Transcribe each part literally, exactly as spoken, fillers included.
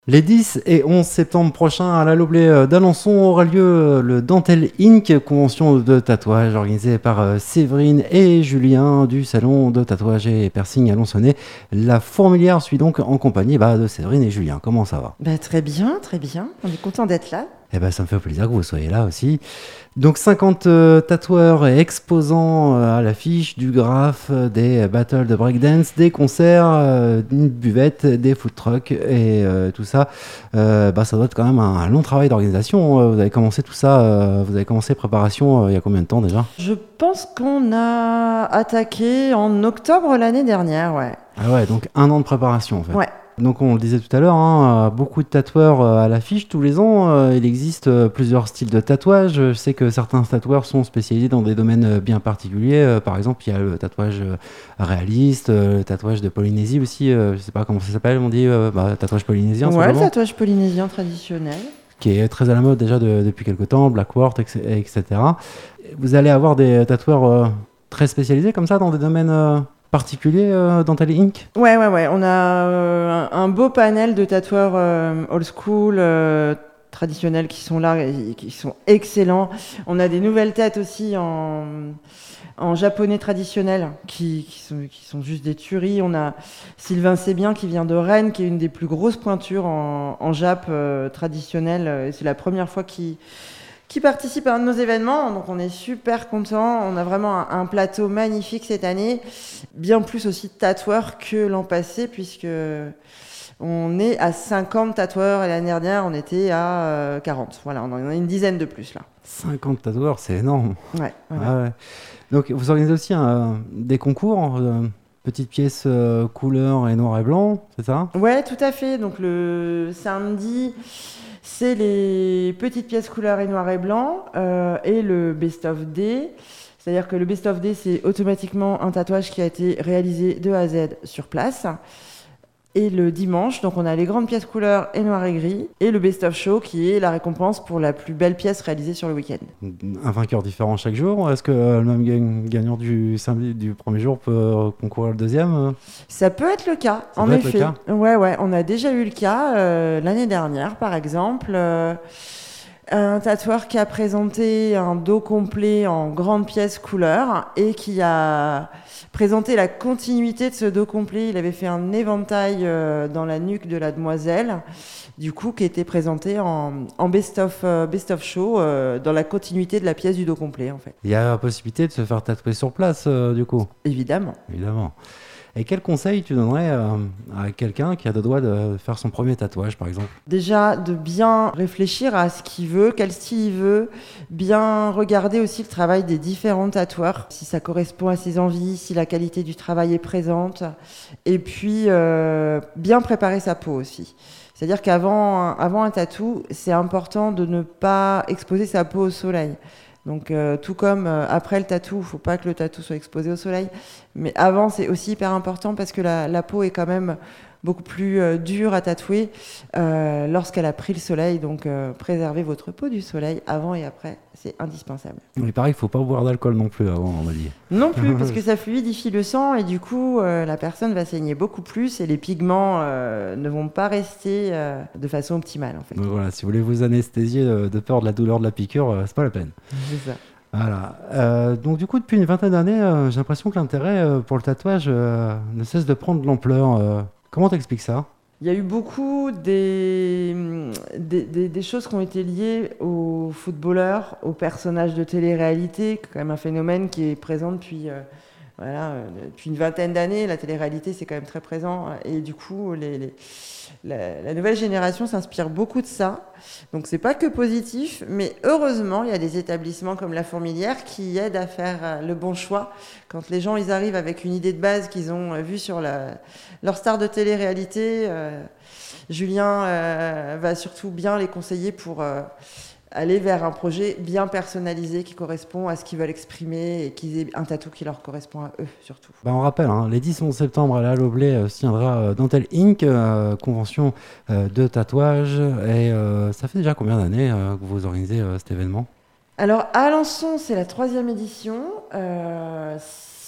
Les dix et onze septembre prochains à la Loblée d'Alençon aura lieu le Dentelle Incorporated, convention de tatouage organisée par Séverine et Julien du salon de tatouage et piercing alençonnais. La Fourmilière suit donc en compagnie bah, de Séverine et Julien. Comment ça va ? Bah, très bien, très bien. On est content d'être là. Eh ben, ça me fait plaisir que vous soyez là aussi. Donc cinquante euh, tatoueurs et exposants euh, à l'affiche, du graphe, euh, des battles de breakdance, des concerts, euh, une buvette, des food trucks et euh, tout ça. Euh, bah, ça doit être quand même un, un long travail d'organisation. Vous avez commencé tout ça, euh, vous avez commencé préparation euh, il y a combien de temps déjà ? Je pense qu'on a attaqué en octobre l'année dernière, ouais. Ah ouais, donc un an de préparation en fait. Ouais. Donc on le disait tout à l'heure, hein, beaucoup de tatoueurs à l'affiche tous les ans. Il existe plusieurs styles de tatouage. Je sais que certains tatoueurs sont spécialisés dans des domaines bien particuliers. Par exemple, il y a le tatouage réaliste, le tatouage de Polynésie aussi. Je ne sais pas comment ça s'appelle, on dit bah, tatouage polynésien. Ouais, le tatouage polynésien traditionnel. Qui est très à la mode déjà de, depuis quelques temps, Blackworth, et cetera. Vous allez avoir des tatoueurs très spécialisés comme ça dans des domaines particulier euh, Dentelle Incorporated ? Ouais, ouais, ouais. On a euh, un, un beau panel de tatoueurs euh, old school, euh, traditionnels qui sont là et qui sont excellents. On a des nouvelles têtes aussi en, en japonais traditionnel qui, qui, sont, qui sont juste des tueries. On a Sylvain Sébien qui vient de Rennes, qui est une des plus grosses pointures en, en Jap euh, traditionnel. C'est la première fois qu'il qui participe à un de nos événements, donc on est super contents. On a vraiment un, un plateau magnifique cette année, bien plus aussi de tatoueurs que l'an passé, puisque on est à cinquante tatoueurs et l'année dernière on était à euh, quarante. Voilà, on en a une dizaine de plus là. cinquante tatoueurs, c'est énorme. Ouais. Voilà. Ah ouais. Donc vous organisez aussi un, des concours, euh, petites pièces euh, couleur et noir et blanc, c'est ça ? Ouais, tout à fait. Donc le samedi, c'est les petites pièces couleur et noir et blanc euh, et le Best of Day. C'est-à-dire que le Best of Day, c'est automatiquement un tatouage qui a été réalisé de A à Z sur place. Et le dimanche, donc on a les grandes pièces couleur et noir et gris, et le Best of Show qui est la récompense pour la plus belle pièce réalisée sur le week-end. Un vainqueur différent chaque jour ? Est-ce que le même gagnant du samedi du premier jour peut concourir le deuxième ? Ça peut être le cas, Ça en peut effet. Être le cas ouais, ouais, on a déjà eu le cas euh, l'année dernière, par exemple. Euh, un tatoueur qui a présenté un dos complet en grande pièce couleur et qui a présenté la continuité de ce dos complet. Il avait fait un éventail euh, dans la nuque de la demoiselle, du coup, qui était présenté en, en best of, euh, best of show euh, dans la continuité de la pièce du dos complet, en fait. Il y a la possibilité de se faire tatouer sur place, euh, du coup ? Évidemment. Évidemment. Et quel conseil tu donnerais euh, à quelqu'un qui a deux doigts de faire son premier tatouage, par exemple ? Déjà, de bien réfléchir à ce qu'il veut, quel style il veut, bien regarder aussi le travail des différents tatoueurs, si ça correspond à ses envies, si la qualité du travail est présente, et puis euh, bien préparer sa peau aussi. C'est-à-dire qu'avant avant un tatou, c'est important de ne pas exposer sa peau au soleil. Donc euh, tout comme euh, après le tatou, il ne faut pas que le tatou soit exposé au soleil, mais avant c'est aussi hyper important parce que la, la peau est quand même beaucoup plus euh, dure à tatouer euh, lorsqu'elle a pris le soleil, donc euh, préservez votre peau du soleil avant et après, c'est indispensable. Il paraît qu'il ne faut pas boire d'alcool non plus avant, on m'a dit. Non plus, parce que ça fluidifie le sang et du coup euh, la personne va saigner beaucoup plus et les pigments euh, ne vont pas rester euh, de façon optimale en fait. Donc voilà, si vous voulez vous anesthésier de, de peur de la douleur de la piqûre, euh, c'est pas la peine. C'est ça. Voilà. Euh, donc du coup, depuis une vingtaine d'années, euh, j'ai l'impression que l'intérêt euh, pour le tatouage euh, ne cesse de prendre de l'ampleur. Euh, comment t'expliques ça ? Il y a eu beaucoup des, des, des, des choses qui ont été liées aux footballeurs, aux personnages de télé-réalité, quand même un phénomène qui est présent depuis, euh, voilà, depuis une vingtaine d'années. La télé-réalité, c'est quand même très présent. Et du coup, les, les, la, la nouvelle génération s'inspire beaucoup de ça. Donc, c'est pas que positif, mais heureusement, il y a des établissements comme la Fourmilière qui aident à faire le bon choix. Quand les gens ils arrivent avec une idée de base qu'ils ont vue sur la, leur star de télé-réalité, euh, Julien euh, va surtout bien les conseiller pour euh, aller vers un projet bien personnalisé qui correspond à ce qu'ils veulent exprimer et qu'ils aient un tatou qui leur correspond à eux surtout. Bah on rappelle, hein, les dix et onze septembre à la Loblée euh, se tiendra euh, Dentelle Incorporated, euh, convention euh, de tatouage. Et euh, ça fait déjà combien d'années euh, que vous organisez euh, cet événement ? Alors à Alençon, c'est la troisième édition. Euh,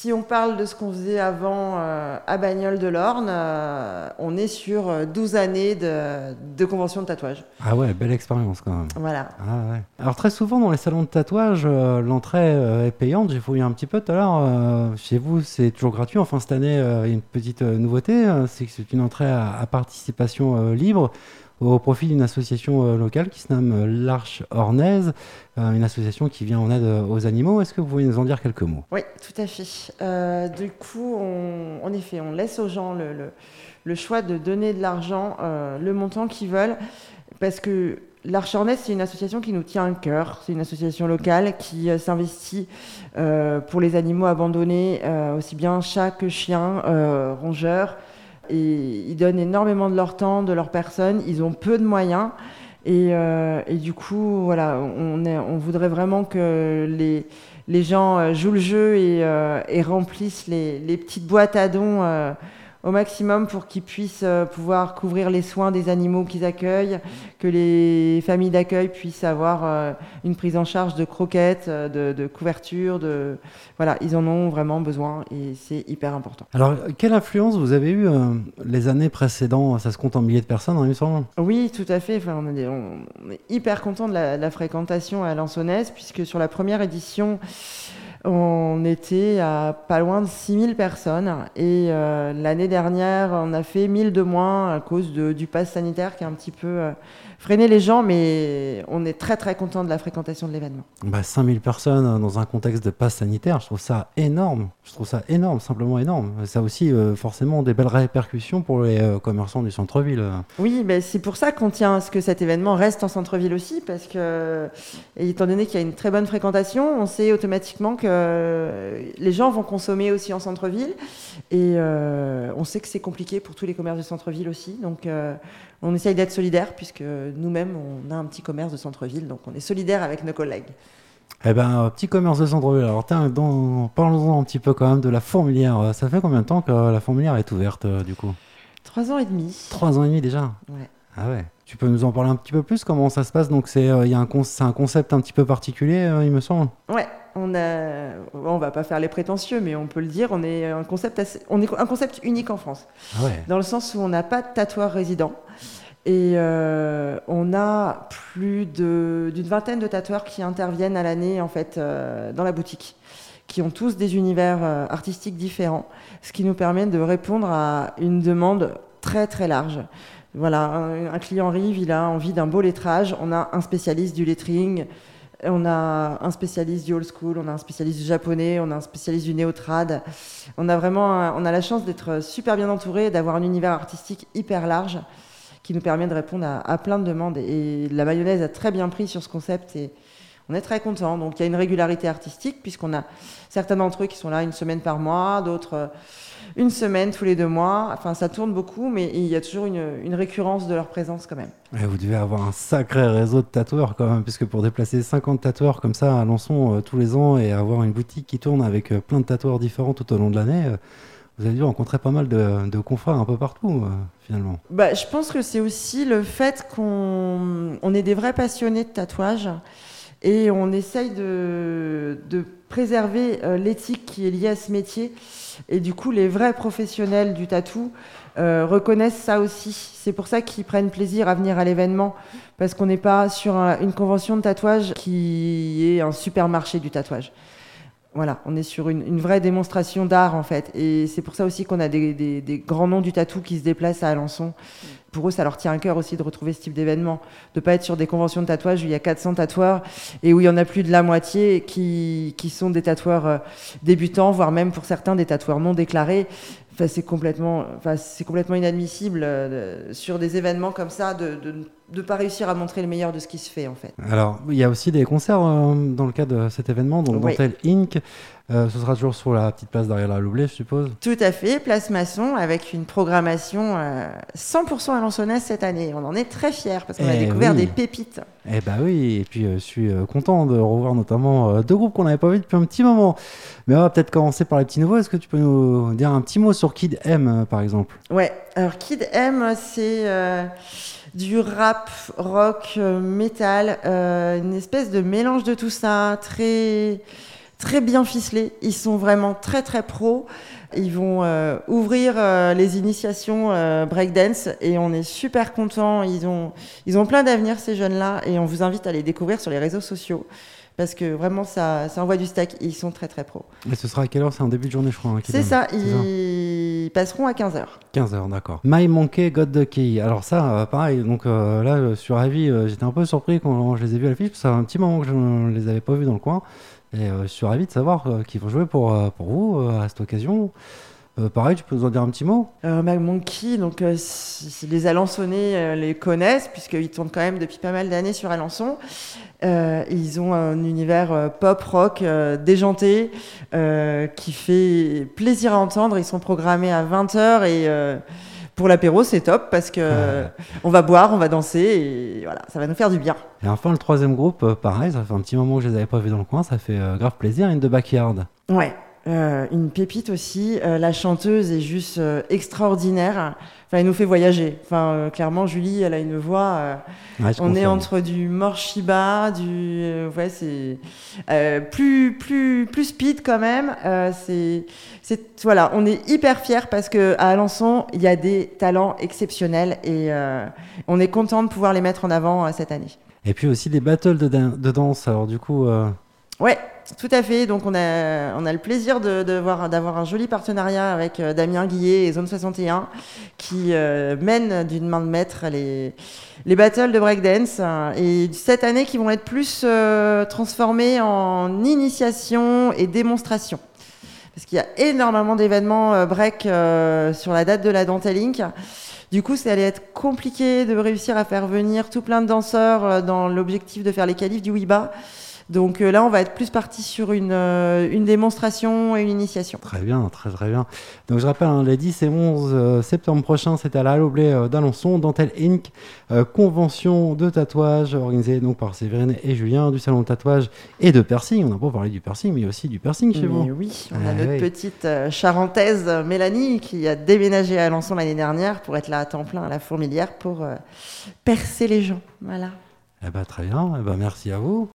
si on parle de ce qu'on faisait avant euh, à Bagnoles de l'Orne, euh, on est sur douze années de, de convention de tatouage. Ah ouais, belle expérience quand même. Voilà. Ah ouais. Alors très souvent dans les salons de tatouage, euh, l'entrée euh, est payante. J'ai fouillé un petit peu tout à l'heure. Euh, chez vous, c'est toujours gratuit. Enfin, cette année, euh, il y a une petite euh, nouveauté. Euh, c'est que c'est une entrée à, à participation euh, libre au profit d'une association euh, locale qui se nomme euh, l'Arche Ornaise, euh, une association qui vient en aide euh, aux animaux. Est-ce que vous pouvez nous en dire quelques mots? Oui, tout à fait. Euh, du coup, on, en effet, on laisse aux gens le, le, le choix de donner de l'argent, euh, le montant qu'ils veulent, parce que l'Arche Ornaise, c'est une association qui nous tient à cœur. C'est une association locale qui euh, s'investit euh, pour les animaux abandonnés, euh, aussi bien chats que chiens, euh, rongeurs. Et ils donnent énormément de leur temps, de leur personne. Ils ont peu de moyens. Et, euh, et du coup, voilà, on, est, on voudrait vraiment que les, les gens jouent le jeu et, euh, et remplissent les, les petites boîtes à dons euh, au maximum pour qu'ils puissent euh, pouvoir couvrir les soins des animaux qu'ils accueillent, que les familles d'accueil puissent avoir euh, une prise en charge de croquettes, de, de couverture, de... voilà, ils en ont vraiment besoin et c'est hyper important. Alors, quelle influence vous avez eu euh, les années précédentes? Ça se compte en milliers de personnes, hein, il me semble. Oui, tout à fait. Enfin, on, est, on est hyper content de la, de la fréquentation à l'Ançonnaise, puisque sur la première édition, on était à pas loin de six mille personnes. Et euh, l'année dernière, on a fait mille de moins à cause de, du pass sanitaire qui a un petit peu euh, freiné les gens. Mais on est très, très content de la fréquentation de l'événement. Bah, cinq mille personnes dans un contexte de pass sanitaire, je trouve ça énorme. Je trouve ça énorme, simplement énorme. Ça a aussi euh, forcément des belles répercussions pour les euh, commerçants du centre-ville. Oui, ben c'est pour ça qu'on tient à ce que cet événement reste en centre-ville aussi, parce que, et étant donné qu'il y a une très bonne fréquentation, on sait automatiquement que les gens vont consommer aussi en centre-ville, et euh, on sait que c'est compliqué pour tous les commerces de centre-ville aussi, donc euh, on essaye d'être solidaires, puisque nous-mêmes, on a un petit commerce de centre-ville, donc on est solidaires avec nos collègues. Eh ben, petit commerce de centre-ville. Alors, tiens, dans... parlons-en un petit peu quand même de la Fourmilière. Ça fait combien de temps que la Fourmilière est ouverte, euh, du coup? Trois ans et demi. Trois ans et demi déjà? Ouais. Ah ouais. Tu peux nous en parler un petit peu plus? Comment ça se passe? Donc, c'est euh, y a un, con... c'est un concept un petit peu particulier, euh, il me semble. Ouais. On a, on va pas faire les prétentieux, mais on peut le dire, on est un concept, assez... on est un concept unique en France. Ah ouais. Dans le sens où on n'a pas de tatoueur résident. Et euh, on a plus de, d'une vingtaine de tatoueurs qui interviennent à l'année en fait, euh, dans la boutique, qui ont tous des univers euh, artistiques différents, ce qui nous permet de répondre à une demande très très large. Voilà, un, un client arrive, il a envie d'un beau lettrage, on a un spécialiste du lettering, on a un spécialiste du old school, on a un spécialiste du japonais, on a un spécialiste du néo-trad. On a vraiment, un, on a la chance d'être super bien entouré, d'avoir un univers artistique hyper large, qui nous permet de répondre à, à plein de demandes. Et la mayonnaise a très bien pris sur ce concept et on est très contents. Donc il y a une régularité artistique puisqu'on a certains d'entre eux qui sont là une semaine par mois, d'autres une semaine tous les deux mois. Enfin, ça tourne beaucoup, mais il y a toujours une, une récurrence de leur présence quand même. Et vous devez avoir un sacré réseau de tatoueurs quand même, puisque pour déplacer cinquante tatoueurs comme ça à Alençon euh, tous les ans et avoir une boutique qui tourne avec euh, plein de tatoueurs différents tout au long de l'année... Euh, vous avez dû rencontrer pas mal de, de confrères un peu partout, euh, finalement. Bah, je pense que c'est aussi le fait qu'on on est des vrais passionnés de tatouage et on essaye de, de préserver euh, l'éthique qui est liée à ce métier. Et du coup, les vrais professionnels du tatou euh, reconnaissent ça aussi. C'est pour ça qu'ils prennent plaisir à venir à l'événement, parce qu'on n'est pas sur un, une convention de tatouage qui est un supermarché du tatouage. Voilà, on est sur une, une vraie démonstration d'art en fait, et c'est pour ça aussi qu'on a des, des, des grands noms du tatou qui se déplacent à Alençon. Pour eux, ça leur tient à cœur aussi de retrouver ce type d'événement, de pas être sur des conventions de tatouage où il y a quatre cents tatoueurs et où il y en a plus de la moitié qui, qui sont des tatoueurs euh, débutants, voire même pour certains des tatoueurs non déclarés. Enfin, c'est complètement, enfin, c'est complètement inadmissible euh, sur des événements comme ça de de de pas réussir à montrer le meilleur de ce qui se fait en fait. Alors, il y a aussi des concerts euh, dans le cadre de cet événement, donc Oui. Dentelle Incorporée. Euh, ce sera toujours sur la petite place derrière la Loublé, je suppose. Tout à fait, Place Masson, avec une programmation euh, cent pour cent alençonnaise cette année. On en est très fiers parce qu'on Eh a découvert oui. des pépites. Eh bah oui, et puis euh, je suis euh, content de revoir notamment euh, deux groupes qu'on n'avait pas vus depuis un petit moment. Mais on va peut-être commencer par les petits nouveaux. Est-ce que tu peux nous dire un petit mot sur Kid M, euh, par exemple? Ouais, alors Kid M, c'est euh, du rap, rock, euh, métal, euh, une espèce de mélange de tout ça, très... très bien ficelés. Ils sont vraiment très très pros. Ils vont euh, ouvrir euh, les initiations euh, breakdance et on est super contents. Ils ont, ils ont plein d'avenir, ces jeunes-là, et on vous invite à les découvrir sur les réseaux sociaux parce que vraiment, ça, ça envoie du steak. Ils sont très très pros. Et ce sera à quelle heure? C'est en début de journée, je crois. Hein, c'est ça, c'est ils ça passeront à quinze heures. quinze heures, d'accord. My Monkey Got the Key. Alors ça, euh, pareil, donc euh, là, sur Avis, euh, j'étais un peu surpris quand je les ai vus à l'affiche, parce que ça fait un petit moment que je ne les avais pas vus dans le coin. Et euh, je suis ravi de savoir euh, qu'ils vont jouer pour, euh, pour vous euh, à cette occasion. Euh, pareil, tu peux nous en dire un petit mot? euh, My Monkey, donc euh, si les Alençonnais euh, les connaissent, puisqu'ils tournent quand même depuis pas mal d'années sur Alençon. Euh, ils ont un univers euh, pop rock euh, déjanté euh, qui fait plaisir à entendre. Ils sont programmés à vingt heures et euh, pour l'apéro, c'est top parce que euh, on va boire, on va danser et voilà, ça va nous faire du bien. Et enfin, le troisième groupe, euh, pareil, ça fait un petit moment que je les avais pas vus dans le coin, ça fait euh, grave plaisir, In the Backyard. Ouais. Euh, une pépite aussi, euh, la chanteuse est juste euh, extraordinaire. Enfin, elle nous fait voyager. Enfin, euh, clairement, Julie, elle a une voix. Euh, Ouais, on confirme. est entre du Morshiba, du, euh, ouais, c'est euh, plus plus plus speed quand même. Euh, c'est c'est voilà, on est hyper fiers parce que à Alençon, il y a des talents exceptionnels et euh, on est content de pouvoir les mettre en avant euh, cette année. Et puis aussi des battles de, dan- de danse. Alors du coup. Euh... Ouais, tout à fait. Donc on a, on a le plaisir de, de voir, d'avoir un joli partenariat avec euh, Damien Guillet et Zone soixante et un qui euh, mènent d'une main de maître les, les battles de breakdance. Hein, et cette année qui vont être plus euh, transformés en initiation et démonstration. Parce qu'il y a énormément d'événements euh, break euh, sur la date de la Dantelink. Du coup, ça allait être compliqué de réussir à faire venir tout plein de danseurs euh, dans l'objectif de faire les qualifs du Wiba. Donc euh, là, on va être plus parti sur une, euh, une démonstration et une initiation. Très bien, très très bien. Donc je rappelle, hein, les dix et onze euh, septembre prochain, c'est à la Halle au Blé euh, d'Alençon, Dentelle Incorporée, euh, convention de tatouage organisée donc par Séverine et Julien du salon de tatouage et de piercing. On n'a pas parlé du piercing, mais aussi du piercing chez Mais vous. oui, on Ah, a notre oui. petite euh, charentaise euh, Mélanie qui a déménagé à Alençon l'année dernière pour être là à temps plein à la Fourmilière pour euh, percer les gens. Voilà. Eh ben, très bien, eh ben, merci à vous.